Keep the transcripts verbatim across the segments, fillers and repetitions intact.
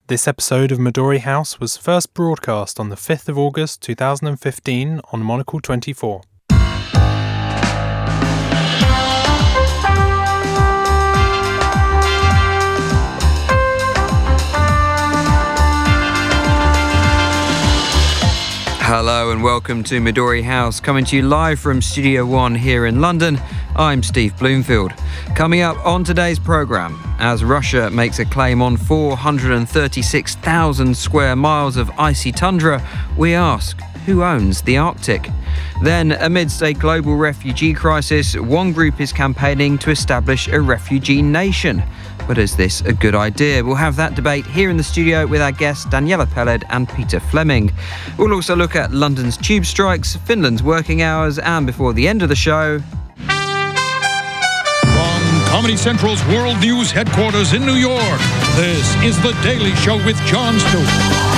This episode of Midori House was first broadcast on the fifth of August two thousand fifteen on Monocle twenty-four. Hello and welcome to Midori House, coming to you live from Studio One here in London. I'm Steve Bloomfield. Coming up on today's programme, as Russia makes a claim on four hundred thirty-six thousand square miles of icy tundra, we ask, who owns the Arctic? Then, amidst a global refugee crisis, one group is campaigning to establish a refugee nation. But is this a good idea? We'll have that debate here in the studio with our guests Daniela Peled and Peter Fleming. We'll also look at London's tube strikes, Finland's working hours, and before the end of the show... From Comedy Central's World News headquarters in New York, this is The Daily Show with Jon Stewart.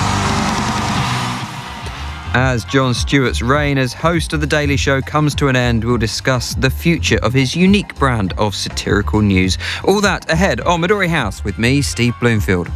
As Jon Stewart's reign as host of The Daily Show comes to an end, we'll discuss the future of his unique brand of satirical news. All that ahead on Midori House with me, Steve Bloomfield.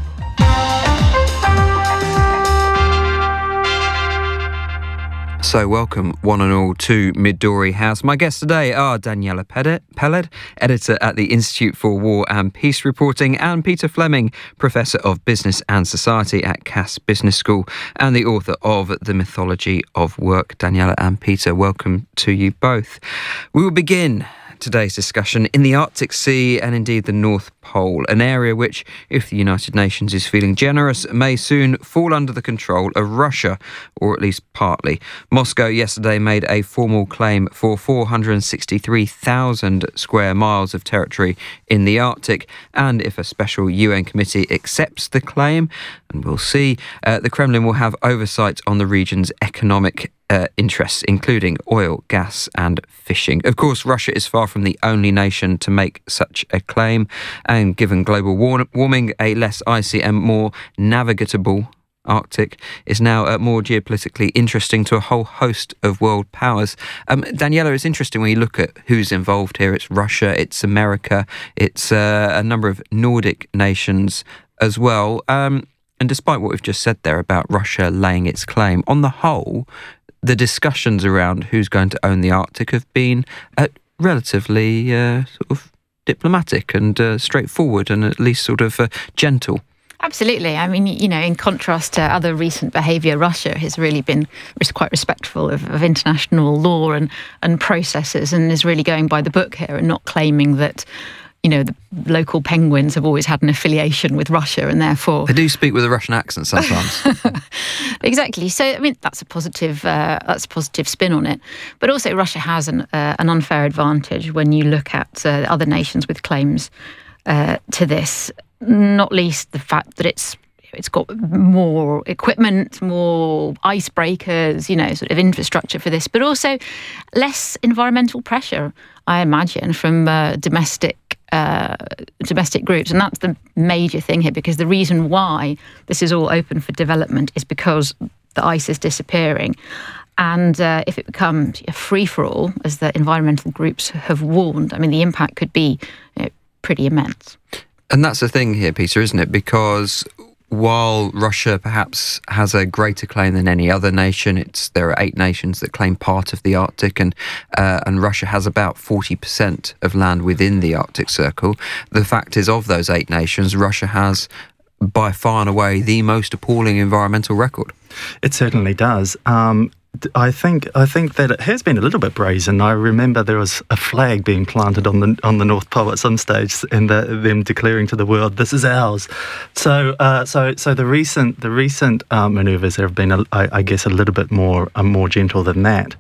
So welcome, one and all, to Midori House. My guests today are Daniela Peled, editor at the Institute for War and Peace Reporting, and Peter Fleming, professor of business and society at Cass Business School and the author of The Mythology of Work. Daniela and Peter, welcome to you both. We will begin today's discussion in the Arctic Sea and indeed the North Pole, an area which, if the United Nations is feeling generous, may soon fall under the control of Russia, or at least partly. Moscow yesterday made a formal claim for four hundred sixty-three thousand square miles of territory in the Arctic, and if a special U N committee accepts the claim, and we'll see, uh, the Kremlin will have oversight on the region's economic Uh, interests, including oil, gas and fishing. Of course, Russia is far from the only nation to make such a claim, and given global war- warming, a less icy and more navigable Arctic is now uh, more geopolitically interesting to a whole host of world powers. Um, Daniela, it's interesting when you look at who's involved here. It's Russia, it's America, it's uh, a number of Nordic nations as well. Um, and despite what we've just said there about Russia laying its claim, on the whole, the discussions around who's going to own the Arctic have been uh, relatively uh, sort of diplomatic and uh, straightforward and at least sort of uh, gentle. Absolutely. I mean, you know, in contrast to other recent behaviour, Russia has really been quite respectful of, of international law and, and processes, and is really going by the book here and not claiming that, you know, the local penguins have always had an affiliation with Russia and therefore... They do speak with a Russian accent sometimes. Exactly. So, I mean, that's a positive uh, that's a positive spin on it. But also Russia has an, uh, an unfair advantage when you look at uh, other nations with claims uh, to this, not least the fact that it's It's got more equipment, more icebreakers, you know, sort of infrastructure for this, but also less environmental pressure, I imagine, from uh, domestic uh, domestic groups. And that's the major thing here, because the reason why this is all open for development is because the ice is disappearing. And uh, if it becomes a free-for-all, as the environmental groups have warned, I mean, the impact could be, you know, pretty immense. And that's the thing here, Peter, isn't it? Because while Russia perhaps has a greater claim than any other nation, it's there are eight nations that claim part of the Arctic, and uh, and Russia has about forty percent of land within the Arctic Circle. The fact is, of those eight nations, Russia has by far and away the most appalling environmental record. It certainly does. Um, I think I think that it has been a little bit brazen. I remember there was a flag being planted on the on the North Pole at some stage, and the, them declaring to the world, "This is ours." So, uh, so, so the recent the recent uh, manoeuvres have been, I, I guess, a little bit more uh, more gentle than that.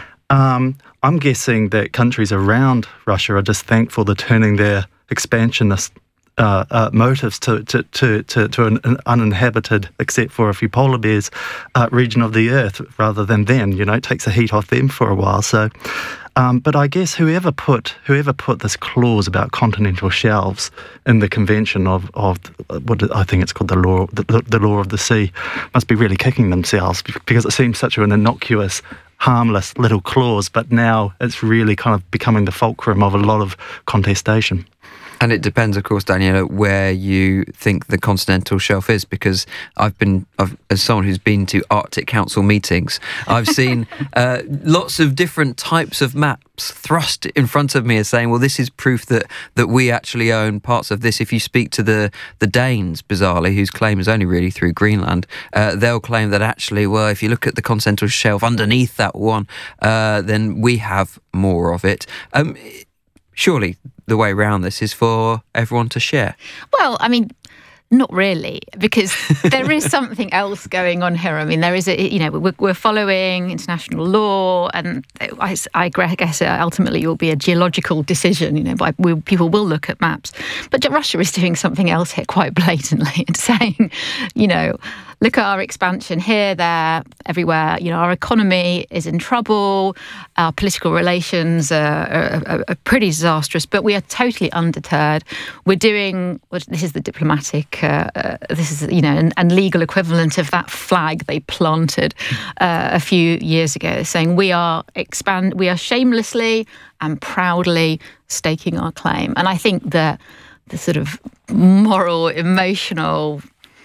Um, I'm guessing that countries around Russia are just thankful they're turning their expansionist Uh, uh, motives to to to to, to an, an uninhabited, except for a few polar bears, uh, region of the earth, rather than them. You know, it takes the heat off them for a while. So, um, but I guess whoever put whoever put this clause about continental shelves in the convention of of what I think it's called the law the, the law of the sea must be really kicking themselves, because it seems such an innocuous, harmless little clause, but now it's really kind of becoming the fulcrum of a lot of contestation. And it depends, of course, Daniela, where you think the continental shelf is, because I've been, I've, as someone who's been to Arctic Council meetings, I've seen uh, lots of different types of maps thrust in front of me as saying, well, this is proof that, that we actually own parts of this. If you speak to the, the Danes, bizarrely, whose claim is only really through Greenland, uh, they'll claim that actually, well, if you look at the continental shelf underneath that one, uh, then we have more of it. Um, surely the way around this is for everyone to share. Well, I mean, not really, because there is something else going on here. I mean, there is a, you know, we're, we're following international law, and I, I guess ultimately it will be a geological decision, you know, by, we, people will look at maps. But Russia is doing something else here quite blatantly and saying, you know, look at our expansion here, there, everywhere. You know, our economy is in trouble. Our political relations are, are, are pretty disastrous, but we are totally undeterred. We're doing, well, this is the diplomatic, uh, uh, this is, you know, and, and legal equivalent of that flag they planted uh, a few years ago, saying we are expand, we are shamelessly and proudly staking our claim. And I think that the sort of moral, emotional,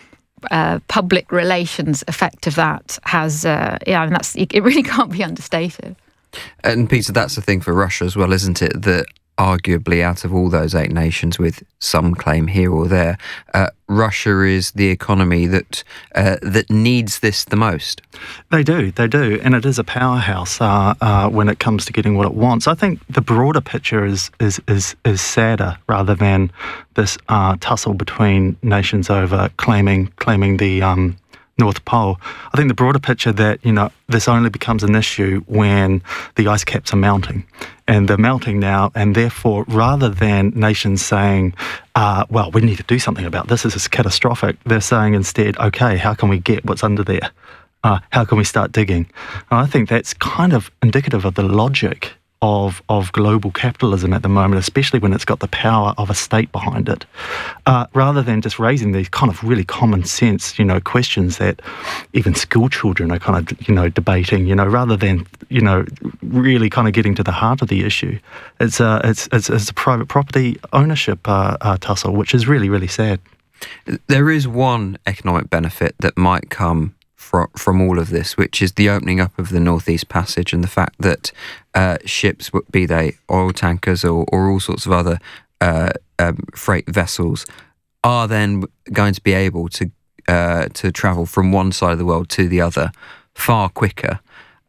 Uh, public relations effect of that has, uh, yeah, I mean, that's, it really can't be understated. And Peter, that's the thing for Russia as well, isn't it? That arguably out of all those eight nations with some claim here or there, uh, Russia is the economy that uh, that needs this the most. They do, they do, and it is a powerhouse uh, uh, when it comes to getting what it wants. I think the broader picture is is is, is sadder rather than this uh, tussle between nations over claiming claiming the um, North Pole. I think the broader picture that, you know, this only becomes an issue when the ice caps are mounting. And they're melting now, and therefore, rather than nations saying, uh, well, we need to do something about this, this is catastrophic, they're saying instead, okay, how can we get what's under there? Uh, how can we start digging? And I think that's kind of indicative of the logic of of global capitalism at the moment, especially when it's got the power of a state behind it, uh, rather than just raising these kind of really common sense, you know, questions that even school children are kind of, you know, debating, you know, rather than, you know, really kind of getting to the heart of the issue. It's a, it's, it's, it's a private property ownership uh, uh, tussle, which is really, really sad. There is one economic benefit that might come from, from all of this, which is the opening up of the Northeast Passage and the fact that uh, ships, be they oil tankers or, or all sorts of other uh, um, freight vessels, are then going to be able to uh, to travel from one side of the world to the other far quicker.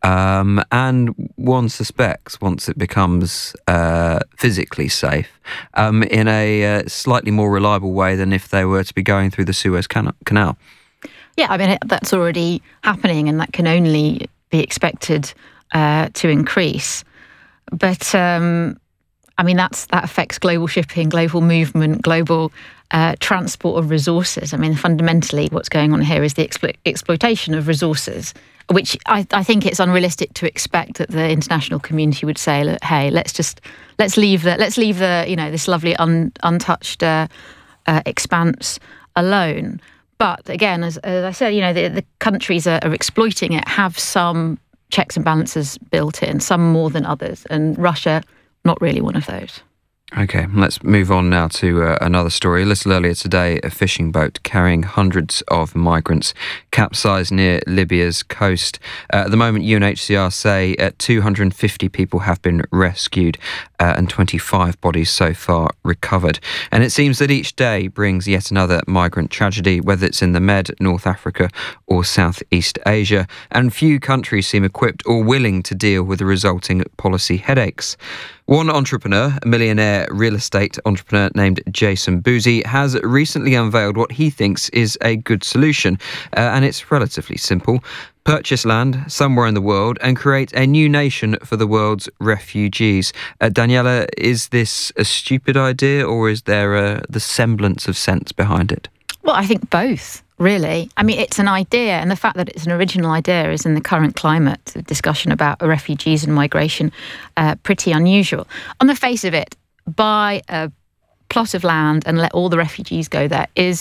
Um, and one suspects, once it becomes uh, physically safe, um, in a uh, slightly more reliable way than if they were to be going through the Suez Canal. Yeah, I mean, that's already happening, and that can only be expected uh, to increase. But, um, I mean, that's that affects global shipping, global movement, global uh, transport of resources. I mean, fundamentally, what's going on here is the explo- exploitation of resources, which I, I think it's unrealistic to expect that the international community would say, look, hey, let's just let's leave the let's leave the you know this lovely un, untouched uh, uh, expanse alone. But again, as, as I said, you know, the, the countries are, are exploiting it, have some checks and balances built in, some more than others, and Russia, not really one of those. Okay, let's move on now to uh, another story. A little earlier today, a fishing boat carrying hundreds of migrants capsized near Libya's coast. Uh, at the moment, U N H C R say uh, two hundred fifty people have been rescued uh, and twenty-five bodies so far recovered. And it seems that each day brings yet another migrant tragedy, whether it's in the Med, North Africa or Southeast Asia. And few countries seem equipped or willing to deal with the resulting policy headaches. One entrepreneur, a millionaire real estate entrepreneur named Jason Boozy, has recently unveiled what he thinks is a good solution, uh, and it's relatively simple. Purchase land somewhere in the world and create a new nation for the world's refugees. Uh, Daniela, is this a stupid idea, or is there a, the semblance of sense behind it? Well, I think both. Really. I mean, it's an idea, and the fact that it's an original idea is in the current climate discussion about refugees and migration uh, pretty unusual. On the face of it, buy a plot of land and let all the refugees go there is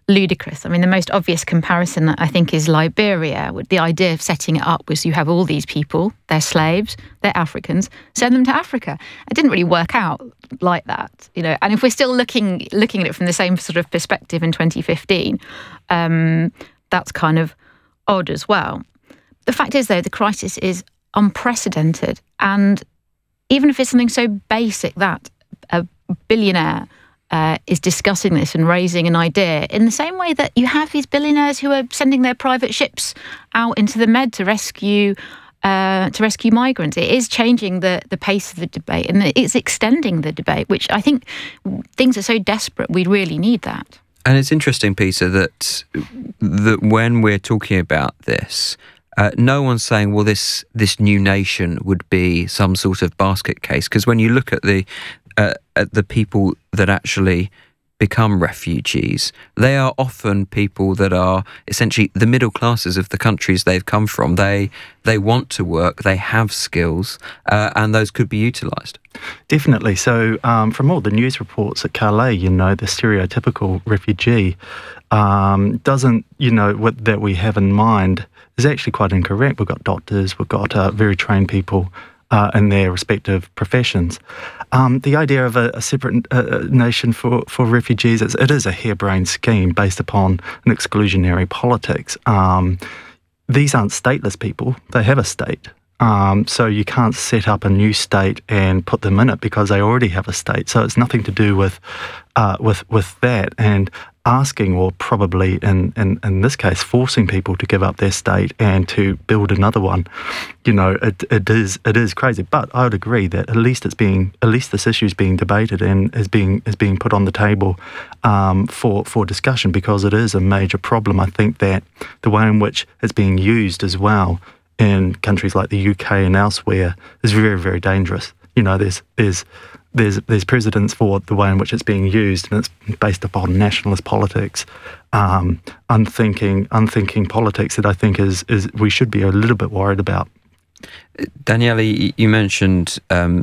ludicrous. I mean, the most obvious comparison, I think, is Liberia. The idea of setting it up was you have all these people, they're slaves, they're Africans, send them to Africa. It didn't really work out like that, you know. And if we're still looking looking at it from the same sort of perspective in twenty fifteen, um, that's kind of odd as well. The fact is, though, the crisis is unprecedented, and even if it's something so basic that a billionaire uh, is discussing this and raising an idea, in the same way that you have these billionaires who are sending their private ships out into the Med to rescue uh, to rescue migrants, it is changing the the pace of the debate, and it's extending the debate, which I think things are so desperate, we really need that. And it's interesting, Peter, that that when we're talking about this, Uh, no one's saying, well, this this new nation would be some sort of basket case, because when you look at the uh, at the people that actually become refugees, they are often people that are essentially the middle classes of the countries they've come from. They they want to work, they have skills, uh, and those could be utilised. Definitely. So um, from all the news reports at Calais, you know, the stereotypical refugee um, doesn't, you know, what that we have in mind is actually quite incorrect. We've got doctors, we've got uh, very trained people uh, in their respective professions. Um, the idea of a, a separate uh, nation for, for refugees, is, it is a harebrained scheme based upon an exclusionary politics. Um, these aren't stateless people, they have a state. Um, so you can't set up a new state and put them in it because they already have a state. So it's nothing to do with uh, with with that. And asking, or probably in, in, in this case, forcing people to give up their state and to build another one, you know, it it is it is crazy. But I would agree that at least it's being at least this issue is being debated and is being is being put on the table um, for for discussion, because it is a major problem. I think that the way in which it's being used as well in countries like the U K and elsewhere is very, very dangerous. You know, there's there's there's there's precedents for the way in which it's being used, and it's based upon nationalist politics, um, unthinking unthinking politics that I think is is we should be a little bit worried about. Danielle, you mentioned um,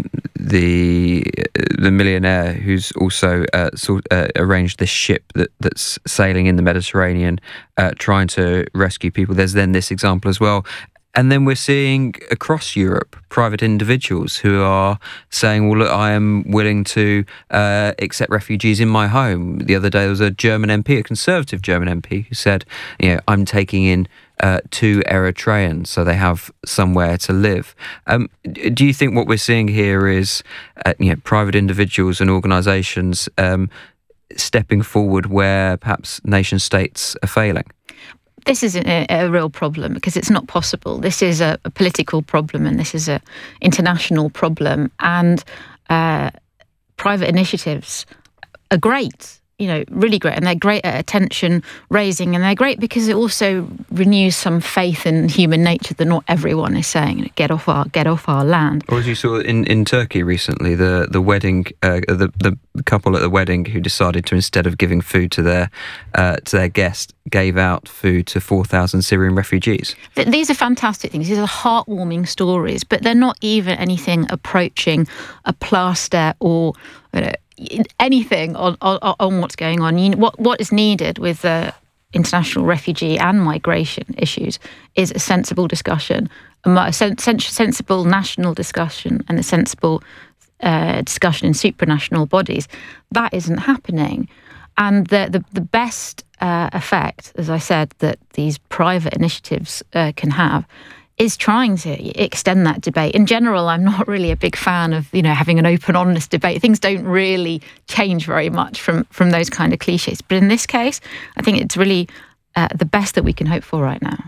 the the millionaire who's also uh, sort, uh, arranged this ship that, that's sailing in the Mediterranean, uh, trying to rescue people. There's then this example as well. And then we're seeing across Europe private individuals who are saying, well, look, I am willing to uh, accept refugees in my home. The other day there was a German M P, a Conservative German M P, who said, you know, I'm taking in uh, two Eritreans so they have somewhere to live. Um, do you think what we're seeing here is uh, you know, private individuals and organisations um, stepping forward where perhaps nation states are failing? This is a, a real problem, because it's not possible. This is a, a political problem, and this is an international problem. And uh, private initiatives are great, you know, really great. And they're great at attention raising, and they're great because it also renews some faith in human nature that not everyone is saying, get off our get off our land. Or as you saw in, in Turkey recently, the the wedding, uh, the the couple at the wedding who decided to, instead of giving food to their uh, to their guest, gave out food to four thousand Syrian refugees. These are fantastic things. These are heartwarming stories, but they're not even anything approaching a plaster or you know, anything on, on, on what's going on. You know, what what is needed with the international refugee and migration issues is a sensible discussion, a sen- sensible national discussion, and a sensible uh, discussion in supranational bodies. That isn't happening. And the the, the best uh, effect, as I said, that these private initiatives uh, can have is trying to extend that debate. In general, I'm not really a big fan of, you know, having an open, honest debate. Things don't really change very much from, from those kind of cliches. But in this case, I think it's really uh, the best that we can hope for right now.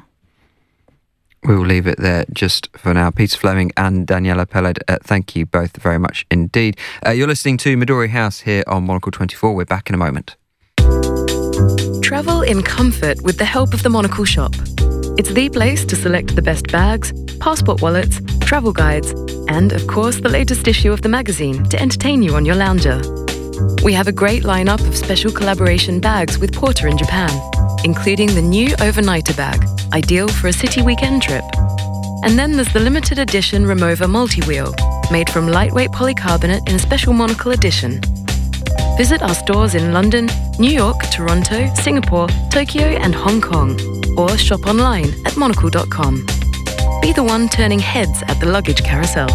We will leave it there just for now. Peter Fleming and Daniela Peled, uh, thank you both very much indeed. Uh, you're listening to Midori House here on Monocle twenty-four. We're back in a moment. Travel in comfort with the help of the Monocle Shop. It's the place to select the best bags, passport wallets, travel guides, and, of course, the latest issue of the magazine to entertain you on your lounger. We have a great lineup of special collaboration bags with Porter in Japan, including the new Overnighter bag, ideal for a city weekend trip. And then there's the limited edition Rimowa multi-wheel, made from lightweight polycarbonate in a special monocle edition. Visit our stores in London, New York, Toronto, Singapore, Tokyo and Hong Kong. Or shop online at monocle dot com. Be the one turning heads at the luggage carousel.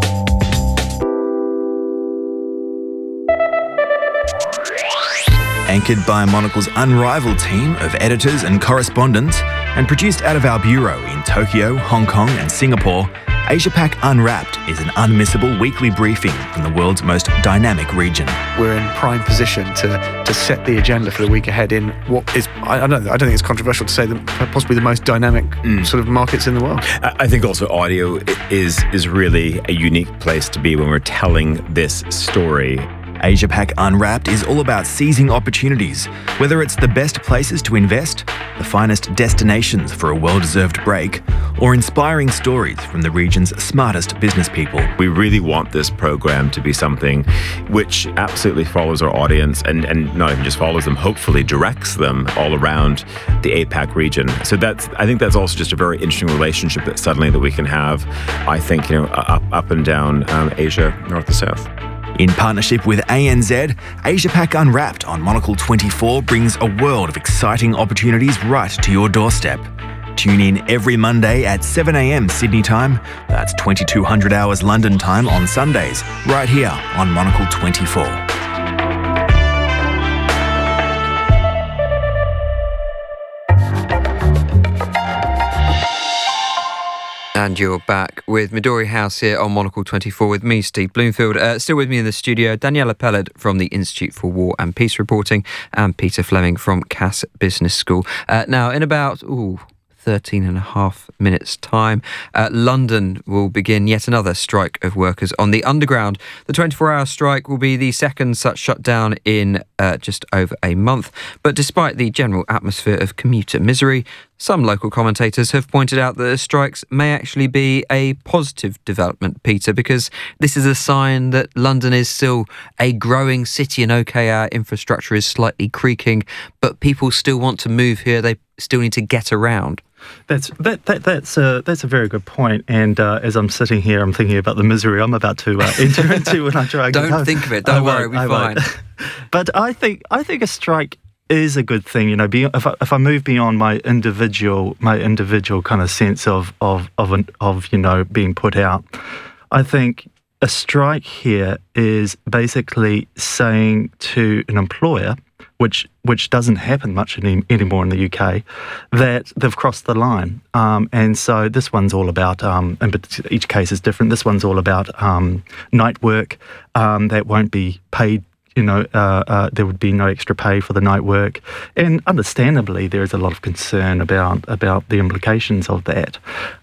Anchored by Monocle's unrivaled team of editors and correspondents, and produced out of our bureau in Tokyo, Hong Kong and Singapore, Asia-Pac Unwrapped is an unmissable weekly briefing from the world's most dynamic region. We're in prime position to to set the agenda for the week ahead in what is, I, I, don't, I don't think it's controversial to say, that possibly the most dynamic mm. sort of markets in the world. I think also audio is is really a unique place to be when we're telling this story. Asia-Pac Unwrapped is all about seizing opportunities, whether it's the best places to invest, the finest destinations for a well-deserved break, or inspiring stories from the region's smartest business people. We really want this program to be something which absolutely follows our audience, and, and not even just follows them, hopefully directs them all around the APAC region. So that's, I think that's also just a very interesting relationship that suddenly that we can have, I think, you know, up, up and down um, Asia, north to south. In partnership with A N Z, Asia-Pac Unwrapped on Monocle twenty-four brings a world of exciting opportunities right to your doorstep. Tune in every Monday at seven a.m. Sydney time, that's twenty-two hundred hours London time on Sundays, right here on Monocle twenty-four. And you're back with Midori House here on Monocle twenty-four with me, Steve Bloomfield. Uh, still with me in the studio, Daniela Peled from the Institute for War and Peace Reporting, and Peter Fleming from Cass Business School. Uh, now, in about ooh, thirteen and a half minutes' time, uh, London will begin yet another strike of workers on the Underground. The twenty-four hour strike will be the second such shutdown in uh, just over a month. But despite the general atmosphere of commuter misery, some local commentators have pointed out that the strikes may actually be a positive development, Peter, because this is a sign that London is still a growing city, and OK, our infrastructure is slightly creaking, but people still want to move here. They still need to get around. That's that, that that's a that's a very good point. And uh, as I'm sitting here, I'm thinking about the misery I'm about to uh, enter into when I try. And Don't get home. think of it. Don't worry, we'll be fine. But I think I think a strike is a good thing, you know. Be, if I, if I move beyond my individual, my individual kind of sense of of of an, of you know being put out, I think a strike here is basically saying to an employer, which which doesn't happen much any, anymore in the U K, that they've crossed the line. Um, and so this one's all about, um, and each case is different. This one's all about um, night work um, that won't be paid. You know, uh, uh, there would be no extra pay for the night work, and understandably, there is a lot of concern about about the implications of that.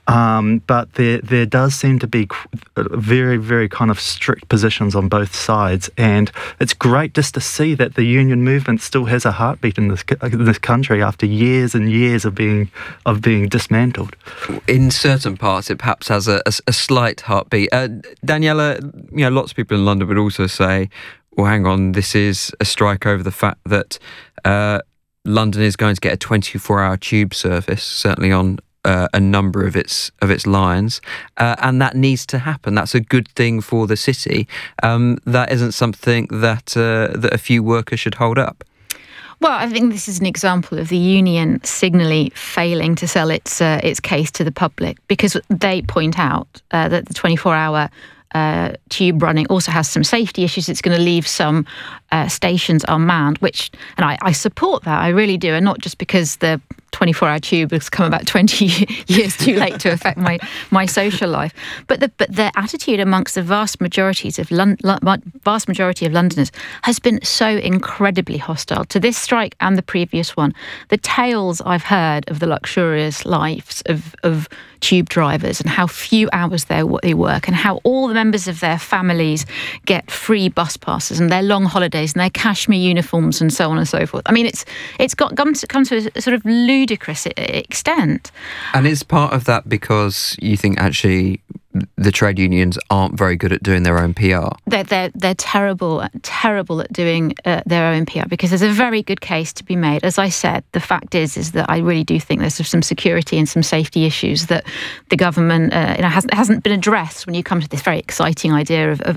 Um, but there there does seem to be very very kind of strict positions on both sides, and it's great just to see that the union movement still has a heartbeat in this in this country after years and years of being of being dismantled. In certain parts, it perhaps has a, a, a slight heartbeat. Uh, Daniela, you know, lots of people in London would also say, well, hang on, this is a strike over the fact that uh, London is going to get a twenty-four hour tube service, certainly on uh, a number of its of its lines, uh, and that needs to happen. That's a good thing for the city. Um, that isn't something that uh, that a few workers should hold up. Well, I think this is an example of the union signally failing to sell its uh, its case to the public, because they point out uh, that the twenty-four hour Uh, tube running also has some safety issues. It's going to leave some uh, stations unmanned, which, and I, I support that, I really do, and not just because the twenty-four hour tube has come about twenty years too late to affect my, my social life, but the but the attitude amongst the vast majorities of Lon- vast majority of Londoners has been so incredibly hostile to this strike and the previous one. The tales I've heard of the luxurious lives of of tube drivers and how few hours they they work, and how all the members of their families get free bus passes and their long holidays and their cashmere uniforms and so on and so forth. I mean, it's it's got come to, come to a sort of ludicrous extent. And is part of that because you think actually the trade unions aren't very good at doing their own P R? They're they're, they're terrible, terrible at doing uh, their own P R, because there's a very good case to be made. As I said, the fact is is that I really do think there's some security and some safety issues that the government uh, you know hasn't hasn't been addressed when you come to this very exciting idea of, of, of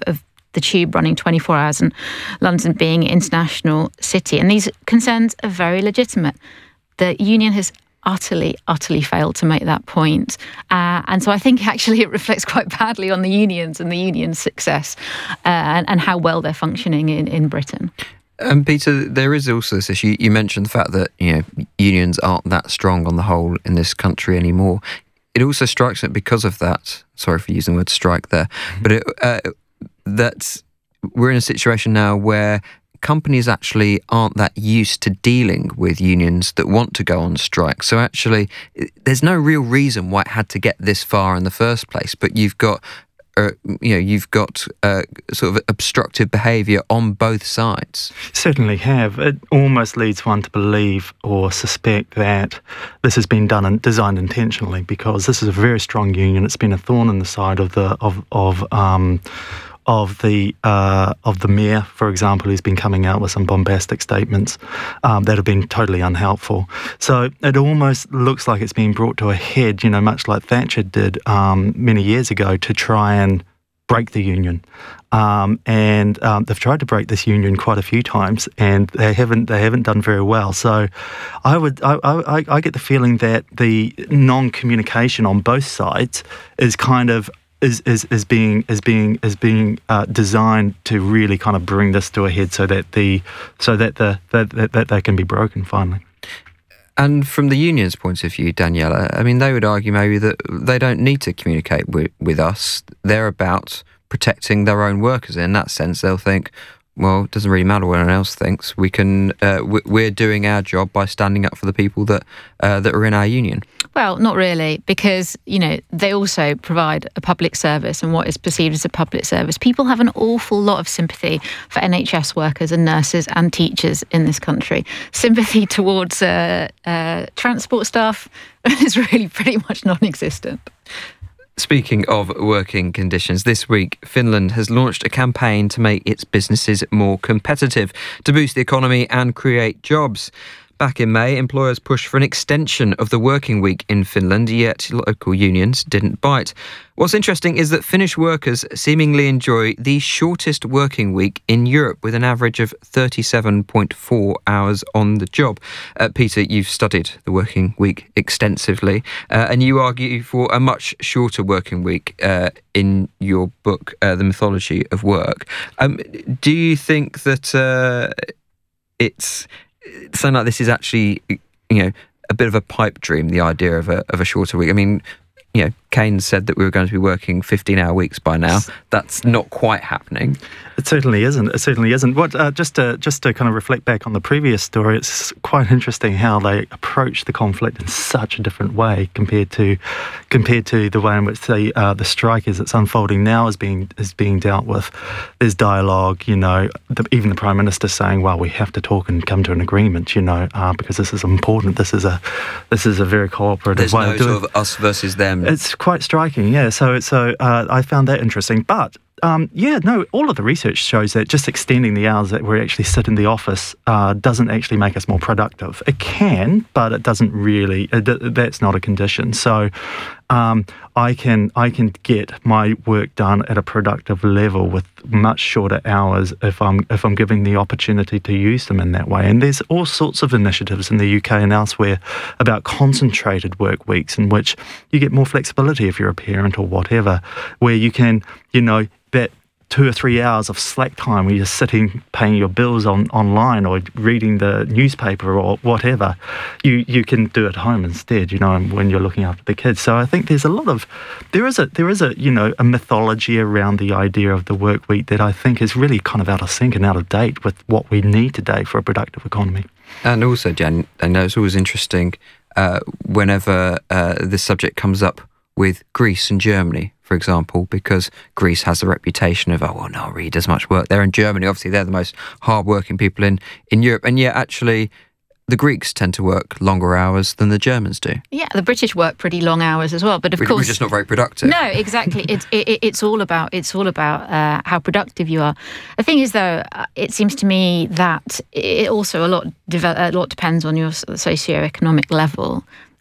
the tube running twenty-four hours and London being an international city. And these concerns are very legitimate. The union has utterly, utterly failed to make that point. Uh, and so I think actually it reflects quite badly on the unions and the union's success uh, and, and how well they're functioning in, in Britain. And Peter, there is also this issue. You mentioned the fact that, you know, unions aren't that strong on the whole in this country anymore. It also strikes me because of that, sorry for using the word strike there, but it, uh, that we're in a situation now where companies actually aren't that used to dealing with unions that want to go on strike. So actually, there's no real reason why it had to get this far in the first place. But you've got, uh, you know, you've got uh, sort of obstructive behaviour on both sides. Certainly have. It almost leads one to believe or suspect that this has been done and designed intentionally, because this is a very strong union. It's been a thorn in the side of the of of. Um, of the uh, of the mayor, for example, who's been coming out with some bombastic statements um, that have been totally unhelpful. So it almost looks like it's been brought to a head, you know, much like Thatcher did um, many years ago, to try and break the union. Um, and um, they've tried to break this union quite a few times, and they haven't they haven't done very well. So I would I, I, I get the feeling that the non-communication on both sides is kind of Is, is is being is being is being uh, designed to really kind of bring this to a head, so that the so that the that, that, that they can be broken finally. And from the union's point of view, Daniela, I mean, they would argue maybe that they don't need to communicate with, with us. They're about protecting their own workers. In that sense, they'll think, well, it doesn't really matter what anyone else thinks. We can uh, we're doing our job by standing up for the people that uh, that are in our union. Well, not really, because, you know, they also provide a public service, and what is perceived as a public service. People have an awful lot of sympathy for N H S workers and nurses and teachers in this country. Sympathy towards uh, uh, transport staff is really pretty much non-existent. Speaking of working conditions, this week Finland has launched a campaign to make its businesses more competitive, to boost the economy and create jobs. Back in May, employers pushed for an extension of the working week in Finland, yet local unions didn't bite. What's interesting is that Finnish workers seemingly enjoy the shortest working week in Europe, with an average of thirty-seven point four hours on the job. Uh, Peter, you've studied the working week extensively, uh, and you argue for a much shorter working week uh, in your book, uh, The Mythology of Work. Um, do you think that uh, it's... something like this is actually, you know, a bit of a pipe dream, the idea of a of a shorter week? I mean, you know, Keynes said that we were going to be working fifteen-hour weeks by now. That's not quite happening. It certainly isn't. It certainly isn't. What uh, just to just to kind of reflect back on the previous story, it's quite interesting how they approach the conflict in such a different way compared to compared to the way in which the uh, the strike as it's unfolding now is being is being dealt with. There's dialogue, you know. The, even the Prime Minister saying, "Well, we have to talk and come to an agreement," you know, uh, because this is important. This is a this is a very cooperative There's way no of doing. sort of us versus them. It's quite striking, yeah. So, so uh, I found that interesting. But um, yeah, no, all of the research shows that just extending the hours that we actually sit in the office uh, doesn't actually make us more productive. It can, but it doesn't really. It, that's not a condition. So. Um, I can I can get my work done at a productive level with much shorter hours if I'm if I'm given the opportunity to use them in that way. And there's all sorts of initiatives in the U K and elsewhere about concentrated work weeks in which you get more flexibility if you're a parent or whatever, where you can, you know, that two or three hours of slack time where you're sitting paying your bills on online or reading the newspaper or whatever, you you can do at home instead, you know, when you're looking after the kids. So I think there's a lot of there is a there is a you know a mythology around the idea of the work week that I think is really kind of out of sync and out of date with what we need today for a productive economy. And also, Jen, I know it's always interesting uh, whenever uh, this subject comes up with Greece and Germany, for example, because Greece has the reputation of, oh, well, no one really does much work there. In Germany, obviously, they're the most hard-working people in, in Europe. And yet, actually, the Greeks tend to work longer hours than the Germans do. Yeah, the British work pretty long hours as well. But of we're, course, we're just not very productive. No, exactly. It's it, it's all about it's all about uh, how productive you are. The thing is, though, it seems to me that it also a lot a lot depends on your socioeconomic level.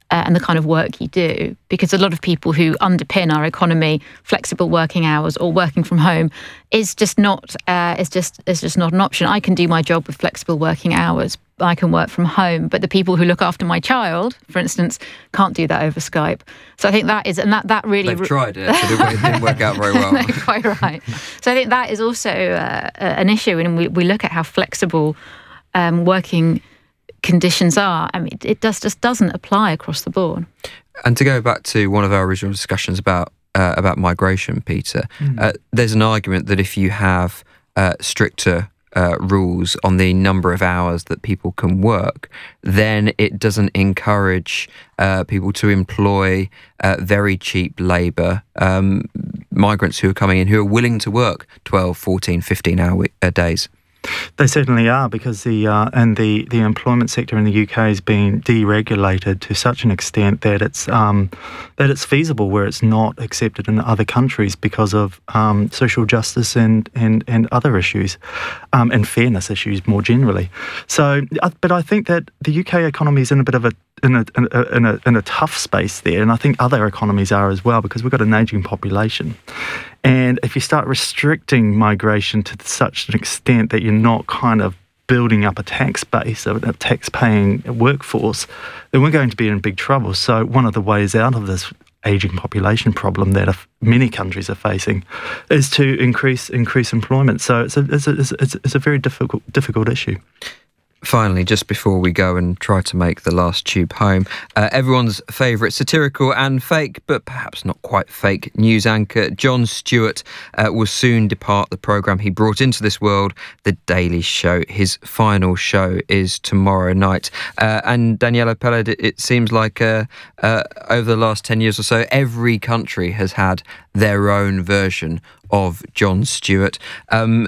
uh, and the kind of work you do. Because a lot of people who underpin our economy, flexible working hours or working from home, is just not uh, is just is just not an option. I can do my job with flexible working hours. I can work from home, but the people who look after my child, for instance, can't do that over Skype. So I think that is, and that that really they've tried it, but it didn't work out very well. No, quite right. So I think that is also uh, an issue, and we we look at how flexible um, working conditions are. I mean, it does just doesn't apply across the board. And to go back to one of our original discussions about uh, about migration, Peter, mm. uh, there's an argument that if you have uh, stricter Uh, rules on the number of hours that people can work, then it doesn't encourage uh, people to employ uh, very cheap labour, um, migrants who are coming in who are willing to work twelve, fourteen, fifteen hour uh, days. They certainly are, because the uh, and the, the employment sector in the U K has been deregulated to such an extent that it's um, that it's feasible where it's not accepted in other countries because of um, social justice and, and, and other issues, um, and fairness issues more generally. So, but I think that the U K economy is in a bit of a in a in a in a, in a tough space there, and I think other economies are as well, because we've got an ageing population. And if you start restricting migration to such an extent that you're not kind of building up a tax base, a tax-paying workforce, then we're going to be in big trouble. So one of the ways out of this ageing population problem that many countries are facing is to increase increase employment. So it's a it's a, it's a, it's a very difficult difficult issue. Finally, just before we go and try to make the last tube home, uh, everyone's favourite satirical and fake, but perhaps not quite fake, news anchor Jon Stewart uh, will soon depart the programme he brought into this world, The Daily Show. His final show is tomorrow night. Uh, and Daniela Peled, it, it seems like uh, uh, over the last ten years or so, every country has had their own version of Jon Stewart. Um,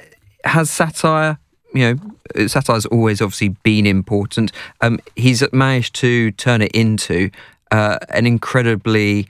has satire... You know, satire's always obviously been important. Um, he's managed to turn it into uh, an incredibly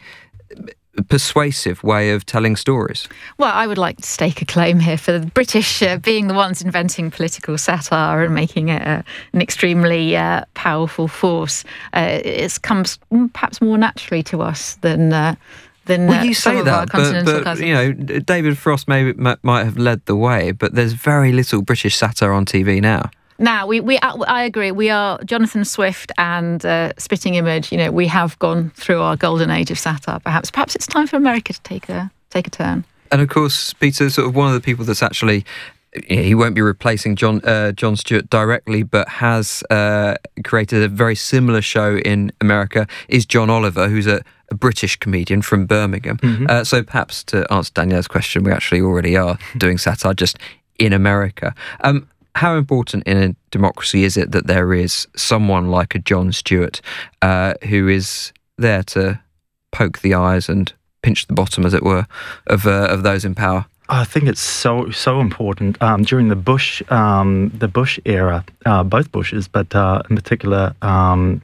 persuasive way of telling stories. Well, I would like to stake a claim here for the British uh, being the ones inventing political satire and making it uh, an extremely uh, powerful force. Uh, it comes perhaps more naturally to us than... Uh, Than, well, you uh, say that, but, but you know, David Frost may, might have led the way, but there's very little British satire on T V now. Now, we, we, I agree. We are Jonathan Swift and uh, Spitting Image. You know, we have gone through our golden age of satire. Perhaps, perhaps it's time for America to take a take a turn. And of course, Peter, sort of one of the people that's actually. He won't be replacing John uh, Jon Stewart directly, but has uh, created a very similar show in America, is John Oliver, who's a, a British comedian from Birmingham. Mm-hmm. Uh, so perhaps to answer Danielle's question, we actually already are doing satire just in America. Um, how important in a democracy is it that there is someone like a Jon Stewart uh, who is there to poke the eyes and pinch the bottom, as it were, of uh, of those in power? I think it's so so important. Um, during the Bush um, the Bush era, uh, both Bushes, but uh, in particular um,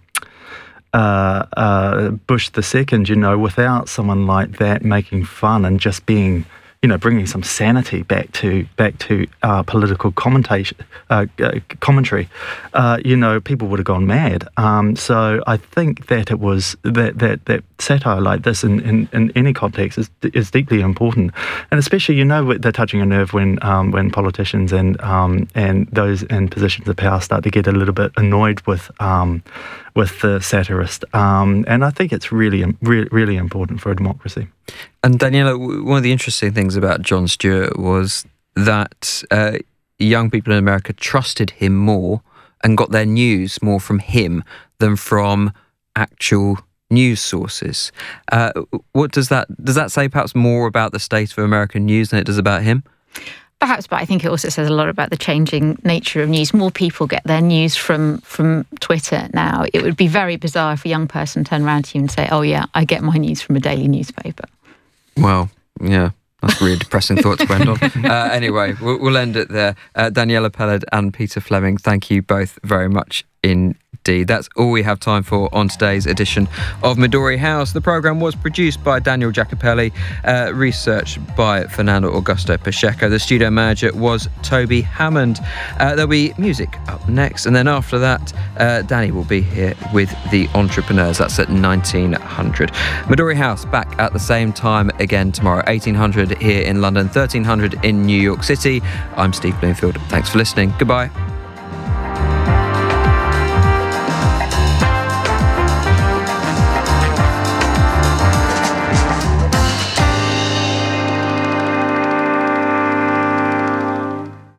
uh, uh, Bush the second, you know, without someone like that making fun and just being, you know, bringing some sanity back to back to uh, political commentation, uh, uh, commentary, uh, you know, people would have gone mad. Um, so I think that it was that that, that satire like this in, in, in any context is is deeply important, and especially, you know, they're touching a nerve when um, when politicians and um, and those in positions of power start to get a little bit annoyed with um, with the satirist, um, and I think it's really really really important for a democracy. And Daniela, one of the interesting things about Jon Stewart was that uh, young people in America trusted him more and got their news more from him than from actual news sources. Uh, what does that does that say perhaps more about the state of American news than it does about him? Perhaps, but I think it also says a lot about the changing nature of news. More people get their news from from Twitter now. It would be very bizarre if a young person turned around to you and say, "Oh yeah, I get my news from a daily newspaper." Well, yeah. That's really depressing thoughts to end on. Uh, anyway, we'll, we'll end it there. Uh, Daniela Peled and Peter Fleming, thank you both very much indeed. That's all we have time for on today's edition of Midori House. The programme was produced by Daniel Jacopelli, uh, researched by Fernando Augusto Pacheco. The studio manager was Toby Hammond. Uh, there'll be music up next, and then after that, uh, Danny will be here with the Entrepreneurs. That's at nineteen hundred. Midori House back at the same time again tomorrow, eighteen hundred here in London, thirteen hundred in New York City. I'm Steve Bloomfield. Thanks for listening. Goodbye.